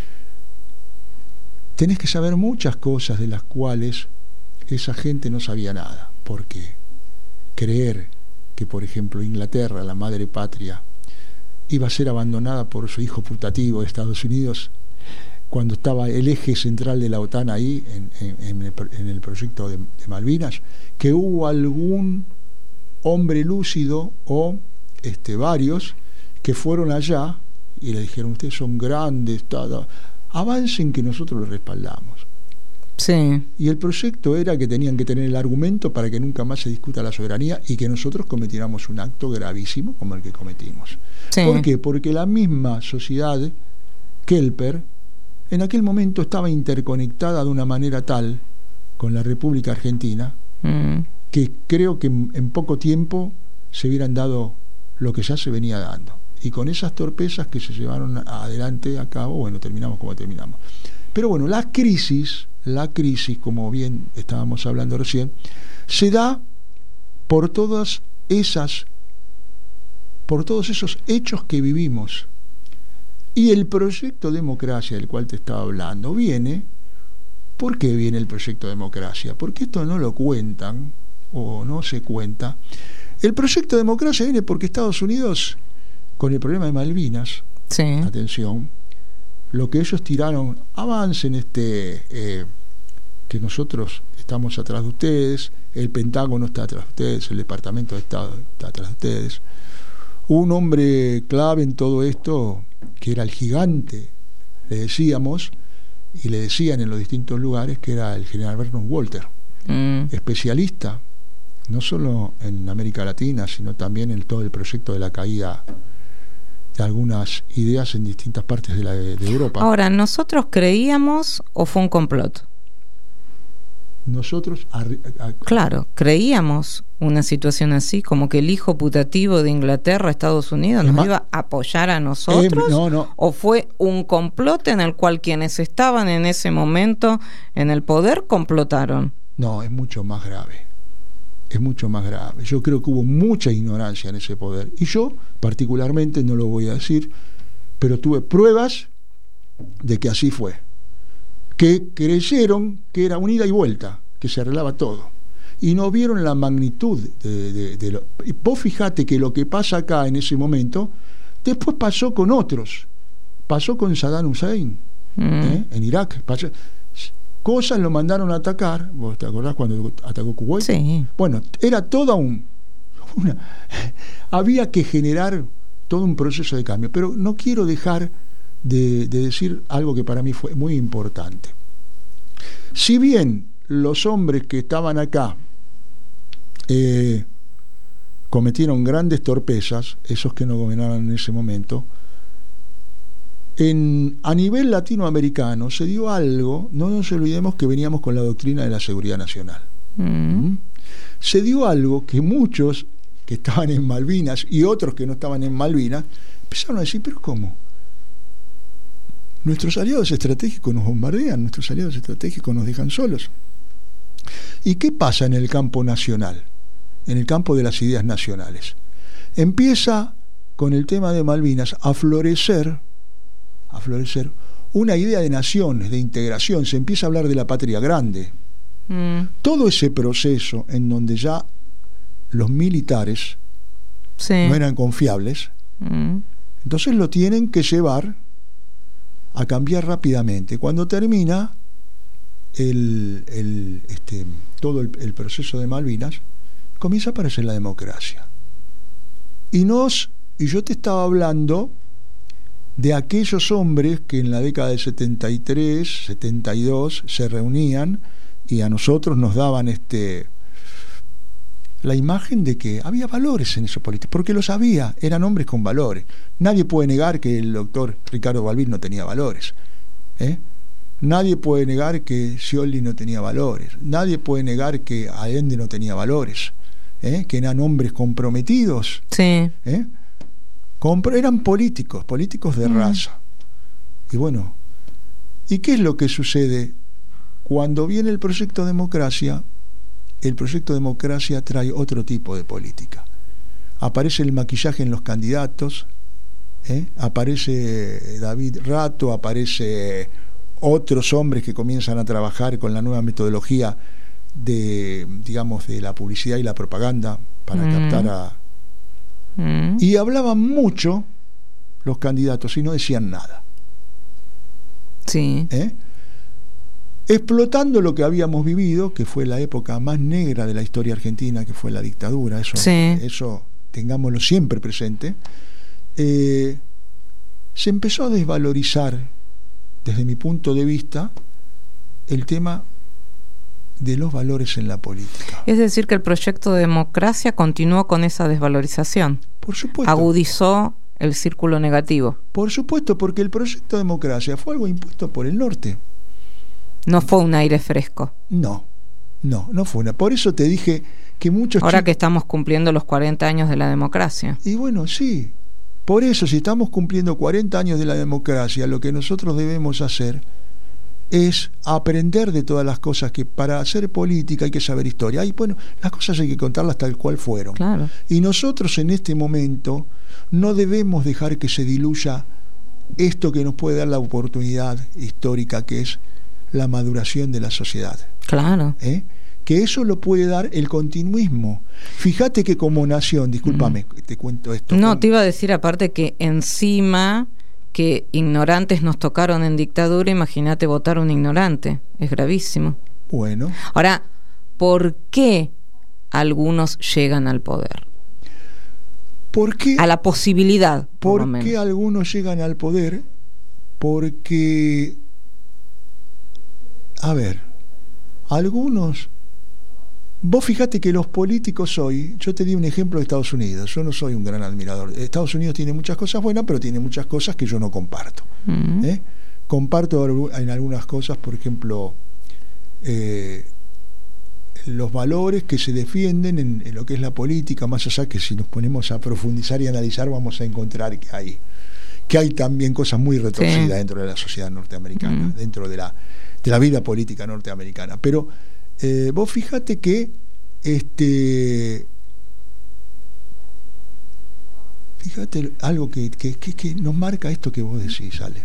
Tenés que saber muchas cosas de las cuales esa gente no sabía nada. Porque creer que, por ejemplo, Inglaterra, la madre patria, iba a ser abandonada por su hijo putativo de Estados Unidos, cuando estaba el eje central de la OTAN ahí, en, en, en, el, en el proyecto de, de Malvinas, que hubo algún hombre lúcido o este, varios que fueron allá y le dijeron, ustedes son grandes, tada, avancen que nosotros los respaldamos. Sí. Y el proyecto era que tenían que tener el argumento para que nunca más se discuta la soberanía y que nosotros cometiéramos un acto gravísimo como el que cometimos. Sí. ¿Por qué? Porque la misma sociedad Kelper en aquel momento estaba interconectada de una manera tal con la República Argentina mm. que creo que en poco tiempo se hubieran dado lo que ya se venía dando. Y con esas torpezas que se llevaron adelante a cabo, bueno, terminamos como terminamos. Pero bueno, la crisis, la crisis, como bien estábamos hablando recién, se da por todas esas, por todos esos hechos que vivimos. Y el proyecto Democracia del cual te estaba hablando viene. ¿Por qué viene el proyecto Democracia? Porque esto no lo cuentan o no se cuenta. El proyecto Democracia viene porque Estados Unidos, con el problema de Malvinas, sí. atención, lo que ellos tiraron, avancen este eh, que nosotros estamos atrás de ustedes, el Pentágono está atrás de ustedes, el Departamento de Estado está atrás de ustedes. Un hombre clave en todo esto, que era el gigante, le decíamos, y le decían en los distintos lugares, que era el general Vernon Walter, mm. especialista, no solo en América Latina, sino también en todo el proyecto de la caída de algunas ideas en distintas partes de, la, de Europa. Ahora, ¿nosotros creíamos o fue un complot? nosotros... A, a, claro, creíamos una situación así, como que el hijo putativo de Inglaterra, Estados Unidos, nos iba a apoyar a nosotros, eh, no, no. o fue un complot en el cual quienes estaban en ese momento en el poder complotaron. No, es mucho más grave, es mucho más grave. Yo creo que hubo mucha ignorancia en ese poder, y yo particularmente, no lo voy a decir, pero tuve pruebas de que así fue, que creyeron que era un ida y vuelta, que se arreglaba todo, y no vieron la magnitud de, de, de lo... Vos fijate que lo que pasa acá en ese momento después pasó con otros, pasó con Saddam Hussein, mm. ¿eh? en Irak, pasó... cosas lo mandaron a atacar. ¿Vos te acordás cuando atacó Kuwait? Sí. Bueno, era toda un una, había que generar todo un proceso de cambio, pero no quiero dejar de, de decir algo que para mí fue muy importante. Si bien los hombres que estaban acá eh, cometieron grandes torpezas, esos que no gobernaban en ese momento, en, a nivel latinoamericano se dio algo, no nos olvidemos que veníamos con la doctrina de la seguridad nacional. Mm. ¿Mm? Se dio algo que muchos que estaban en Malvinas y otros que no estaban en Malvinas empezaron a decir, pero ¿cómo? Nuestros aliados estratégicos nos bombardean, nuestros aliados estratégicos nos dejan solos. ¿Y qué pasa en el campo nacional? En el campo de las ideas nacionales. Empieza con el tema de Malvinas a florecer, a florecer una idea de naciones, de integración. Se empieza a hablar de la patria grande. Mm. Todo ese proceso en donde ya los militares sí. no eran confiables, mm. entonces lo tienen que llevar a cambiar rápidamente. Cuando termina el, el, este, todo el, el proceso de Malvinas, comienza a aparecer la democracia. Y nos, y yo te estaba hablando de aquellos hombres que en la década del setenta y tres, setenta y dos se reunían y a nosotros nos daban este la imagen de que había valores en esos políticos, porque los había, eran hombres con valores. Nadie puede negar que el doctor Ricardo Balbín no tenía valores, ¿eh? Nadie puede negar que Scioli no tenía valores, nadie puede negar que Allende no tenía valores, ¿eh? Que eran hombres comprometidos, sí. ¿eh? Compro, eran políticos, políticos de mm. raza. Y bueno, ¿y qué es lo que sucede? Cuando viene el proyecto democracia, el proyecto democracia trae otro tipo de política. Aparece el maquillaje en los candidatos, ¿eh? Aparece David Rato, aparece otros hombres que comienzan a trabajar con la nueva metodología de, digamos, de la publicidad y la propaganda para mm. captar a... Mm. Y hablaban mucho los candidatos y no decían nada. Sí. ¿Eh? Explotando lo que habíamos vivido, que fue la época más negra de la historia argentina, que fue la dictadura, eso, sí. eso tengámoslo siempre presente, eh, se empezó a desvalorizar, desde mi punto de vista, el tema de los valores en la política. Es decir, que el proyecto de democracia continuó con esa desvalorización. Por supuesto. Agudizó el círculo negativo. Por supuesto, porque el proyecto de democracia fue algo impuesto por el norte. No fue un aire fresco. No, no, no fue una. Por eso te dije que muchos Ahora chicos... que estamos cumpliendo los cuarenta años de la democracia. Y bueno, sí. Por eso, si estamos cumpliendo cuarenta años de la democracia, lo que nosotros debemos hacer es aprender de todas las cosas, que para hacer política hay que saber historia. Y bueno, las cosas hay que contarlas tal cual fueron. Claro. Y nosotros en este momento no debemos dejar que se diluya esto que nos puede dar la oportunidad histórica, que es la maduración de la sociedad. Claro. ¿Eh? Que eso lo puede dar el continuismo. Fíjate que como nación, discúlpame, mm. te cuento esto. No, como... te iba a decir aparte que encima que ignorantes nos tocaron en dictadura, imagínate votar un ignorante, es gravísimo. Bueno. Ahora, ¿por qué algunos llegan al poder? ¿Por qué? A la posibilidad. ¿Por, por qué algunos llegan al poder? Porque, a ver, algunos... Vos fíjate que los políticos hoy, yo te di un ejemplo de Estados Unidos, yo no soy un gran admirador. Estados Unidos tiene muchas cosas buenas, pero tiene muchas cosas que yo no comparto. Mm. ¿Eh? Comparto en algunas cosas, por ejemplo, eh, los valores que se defienden en, en lo que es la política, más allá que si nos ponemos a profundizar y analizar vamos a encontrar que hay que hay también cosas muy retorcidas sí. dentro de la sociedad norteamericana, mm. dentro de la de la vida política norteamericana. Pero eh, vos fíjate que este fíjate algo que, que, que, que nos marca esto que vos decís, Ale.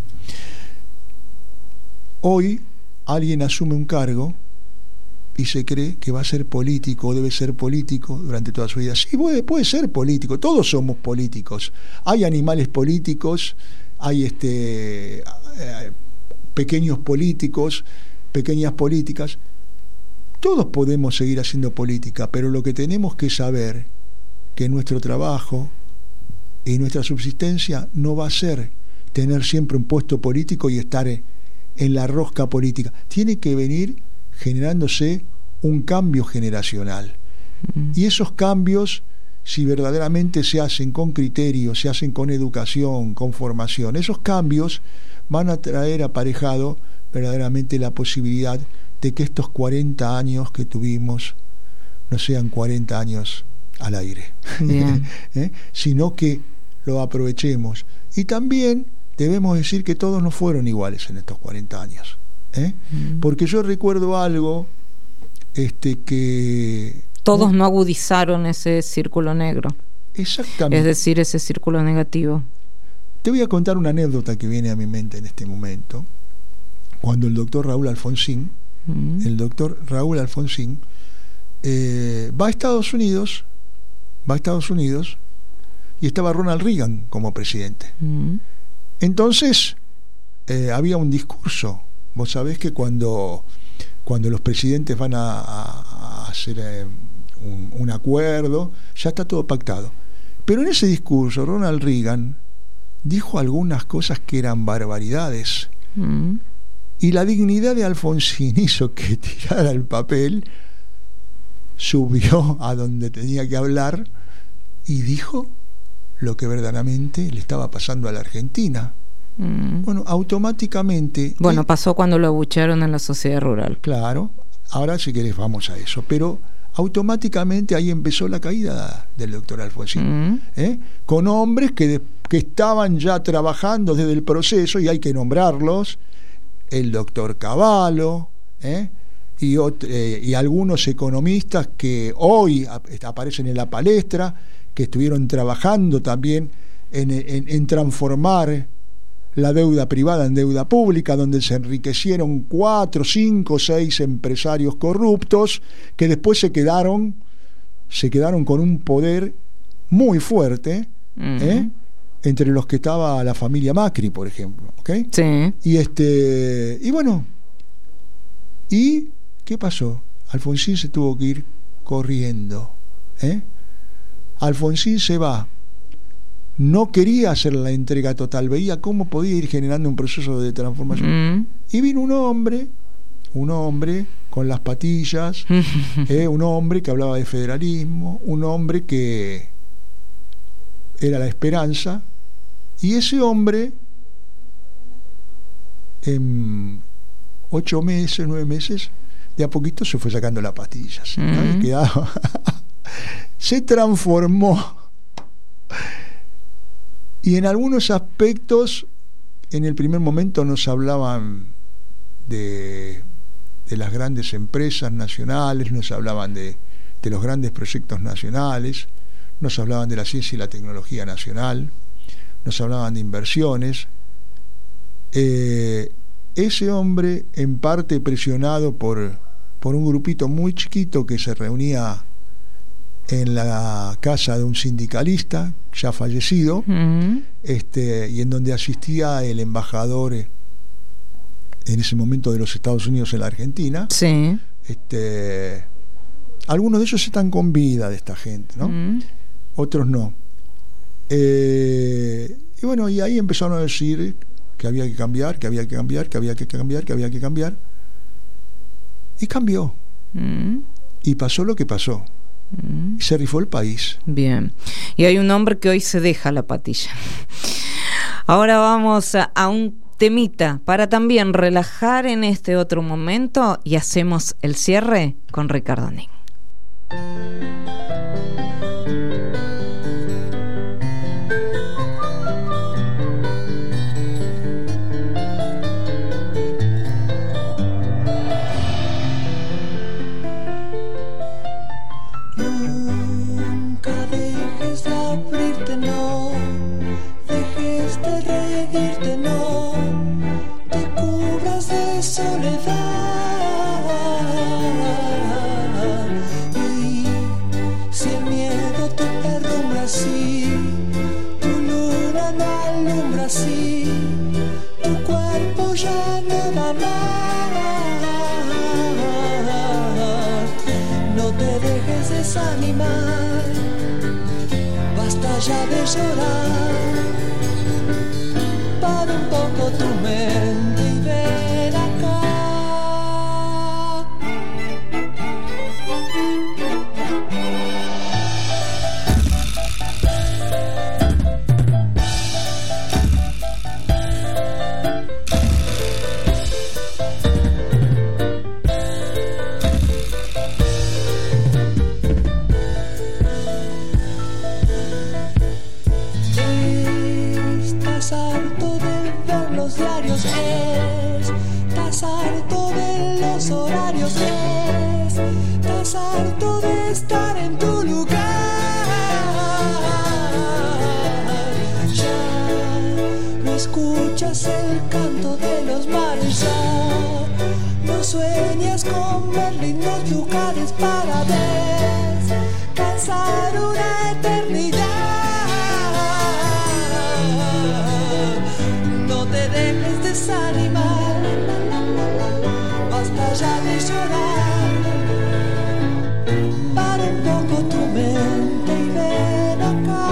Hoy alguien asume un cargo y se cree que va a ser político o debe ser político durante toda su vida. Sí, puede, puede ser político, todos somos políticos. Hay animales políticos, hay este eh, pequeños políticos, pequeñas políticas. Todos podemos seguir haciendo política, pero lo que tenemos que saber que nuestro trabajo y nuestra subsistencia no va a ser tener siempre un puesto político y estar en la rosca política. Tiene que venir generándose un cambio generacional. Mm. Y esos cambios, si verdaderamente se hacen con criterio, se hacen con educación, con formación, esos cambios van a traer aparejado verdaderamente la posibilidad de que estos cuarenta años que tuvimos no sean cuarenta años al aire, ¿eh? sino que lo aprovechemos. Y también debemos decir que todos no fueron iguales en estos cuarenta años. ¿Eh? Mm. Porque yo recuerdo algo este que todos no, no agudizaron ese círculo negro. Exactamente. Es decir, ese círculo negativo. Te voy a contar una anécdota que viene a mi mente en este momento. Cuando el doctor Raúl Alfonsín, mm. el doctor Raúl Alfonsín eh, va a Estados Unidos, va a Estados Unidos y estaba Ronald Reagan como presidente. Mm. Entonces eh, había un discurso. Vos sabés que cuando, cuando los presidentes van a, a, a hacer eh, un, un acuerdo, ya está todo pactado. Pero en ese discurso Ronald Reagan dijo algunas cosas que eran barbaridades. Mm. Y la dignidad de Alfonsín hizo que tirara el papel, subió a donde tenía que hablar y dijo lo que verdaderamente le estaba pasando a la Argentina. Mm. Bueno, automáticamente... Bueno, eh, pasó cuando lo abuchearon en la sociedad rural. Claro, ahora si querés vamos a eso, pero automáticamente ahí empezó la caída del doctor Alfonsín, mm. ¿eh? con hombres que, de, que estaban ya trabajando desde el proceso, y hay que nombrarlos, el doctor Cavallo, ¿eh? y, eh, y algunos economistas que hoy ap aparecen en la palestra, que estuvieron trabajando también en, en, en transformar la deuda privada en deuda pública, donde se enriquecieron cuatro, cinco, seis empresarios corruptos que después se quedaron se quedaron con un poder muy fuerte, uh-huh. ¿eh? entre los que estaba la familia Macri, por ejemplo, ¿okay? Sí. Y este y bueno, ¿y qué pasó? Alfonsín se tuvo que ir corriendo, ¿eh? Alfonsín se va. No quería hacer la entrega total, veía cómo podía ir generando un proceso de transformación. Mm. Y vino un hombre, un hombre con las patillas, eh, un hombre que hablaba de federalismo, un hombre que era la esperanza, y ese hombre, en ocho meses, nueve meses, de a poquito se fue sacando las pastillas, mm. ¿no? Quedaba se transformó. Y en algunos aspectos, en el primer momento nos hablaban de, de las grandes empresas nacionales, nos hablaban de, de los grandes proyectos nacionales, nos hablaban de la ciencia y la tecnología nacional, nos hablaban de inversiones. Eh, ese hombre, en parte presionado por, por un grupito muy chiquito que se reunía en la casa de un sindicalista ya fallecido, uh-huh. este, y en donde asistía el embajador en ese momento de los Estados Unidos en la Argentina. Sí. Este, algunos de ellos están con vida, de esta gente, ¿no? Uh-huh. Otros no. Eh, y bueno, y ahí empezaron a decir que había que cambiar, que había que cambiar, que había que cambiar, que había que cambiar. Y cambió. Uh-huh. Y pasó lo que pasó. Y se rifó el país. Bien. Y hay un hombre que hoy se deja la patilla. Ahora vamos a, a un temita para también relajar en este otro momento y hacemos el cierre con Ricardo Nin. Abrirte, no dejes de reírte, no te cubras de soledad. Y si el miedo te derrumbra así, tu luna no alumbra así, tu cuerpo ya no da más. No te dejes desanimar, basta ya de llorar, para un poco tu mente y ven acá. Diarios es, estás harto de los horarios es, estás harto de estar en tu lugar. Ya no escuchas el canto de los mares, ya no sueñas con ver lindos lugares para descansar una eternidad. No te dejes desanimar, basta ya de llorar, para un poco tu mente y ven acá.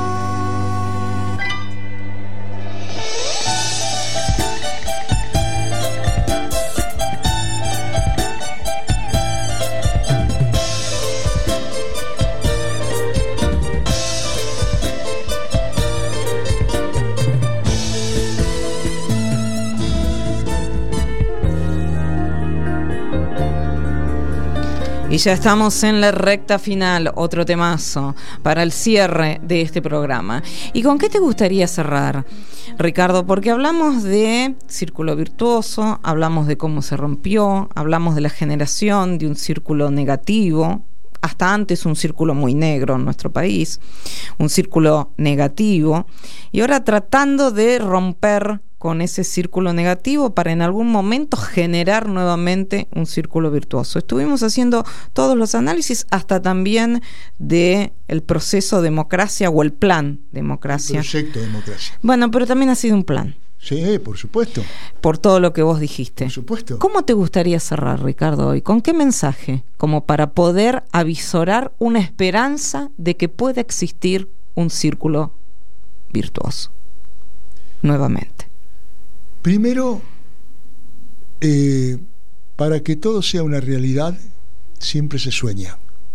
Y ya estamos en la recta final, otro temazo para el cierre de este programa. ¿Y con qué te gustaría cerrar, Ricardo? Porque hablamos de círculo virtuoso, hablamos de cómo se rompió, hablamos de la generación de un círculo negativo, hasta antes un círculo muy negro en nuestro país, un círculo negativo, y ahora tratando de romper con ese círculo negativo para en algún momento generar nuevamente un círculo virtuoso. Estuvimos haciendo todos los análisis, hasta también de el proceso democracia o el plan democracia. El proyecto democracia. Bueno, pero también ha sido un plan. Sí, por supuesto. Por todo lo que vos dijiste. Por supuesto. ¿Cómo te gustaría cerrar, Ricardo, hoy? ¿Con qué mensaje? Como para poder avisorar una esperanza de que pueda existir un círculo virtuoso nuevamente. Primero, eh, para que todo sea una realidad, siempre se sueña.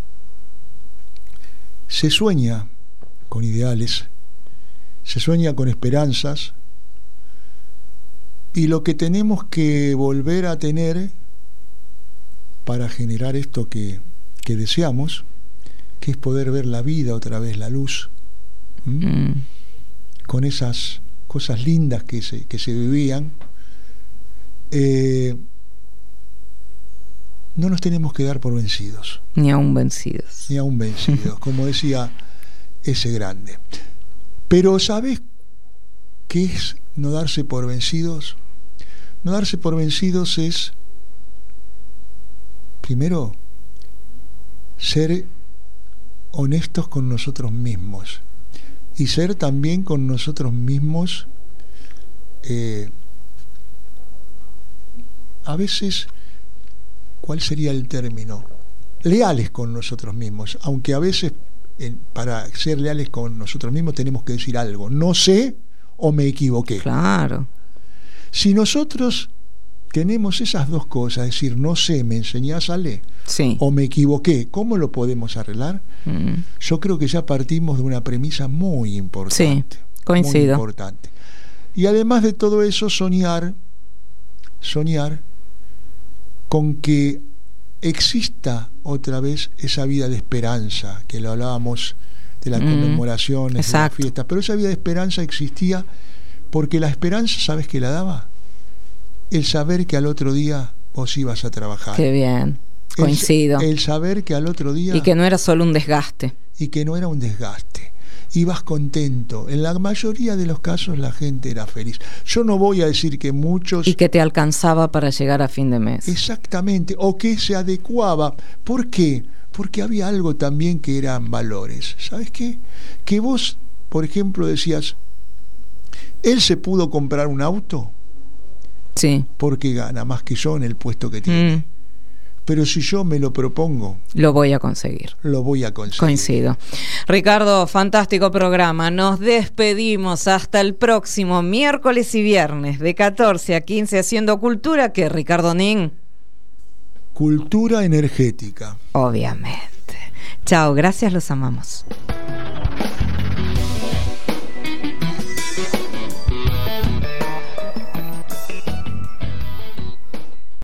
Se sueña con ideales, se sueña con esperanzas, y lo que tenemos que volver a tener para generar esto que, que deseamos, que es poder ver la vida otra vez, la luz, ¿Mm? Mm. con esas cosas lindas que se, que se vivían, eh, no nos tenemos que dar por vencidos. Ni aún vencidos. Ni aún vencidos, como decía ese grande. Pero ¿sabes qué es no darse por vencidos? No darse por vencidos es, primero, ser honestos con nosotros mismos. Y ser también con nosotros mismos, eh, a veces, ¿cuál sería el término? Leales con nosotros mismos, aunque a veces eh, para ser leales con nosotros mismos tenemos que decir algo, no sé o me equivoqué. Claro. Si nosotros tenemos esas dos cosas, es decir, no sé, me enseñás a leer, sí, o me equivoqué, ¿cómo lo podemos arreglar? Mm. Yo creo que ya partimos de una premisa muy importante. Sí, coincido. Muy importante. Y además de todo eso, soñar, soñar con que exista otra vez esa vida de esperanza, que lo hablábamos de las mm, conmemoraciones, de las fiestas, pero esa vida de esperanza existía porque la esperanza, ¿sabes qué la daba? El saber que al otro día vos ibas a trabajar. Qué bien, coincido. El, el saber que al otro día... Y que no era solo un desgaste. Y que no era un desgaste. Ibas contento. En la mayoría de los casos la gente era feliz. Yo no voy a decir que muchos... Y que te alcanzaba para llegar a fin de mes. Exactamente, o que se adecuaba. ¿Por qué? Porque había algo también que eran valores. ¿Sabes qué? Que vos, por ejemplo, decías, él se pudo comprar un auto, sí, porque gana más que yo en el puesto que tiene. Mm. Pero si yo me lo propongo, lo voy a conseguir. Lo voy a conseguir. Coincido. Ricardo, fantástico programa. Nos despedimos hasta el próximo miércoles y viernes de catorce a quince haciendo cultura. ¿Qué, Ricardo Nin? Cultura energética. Obviamente. Chao, gracias, los amamos.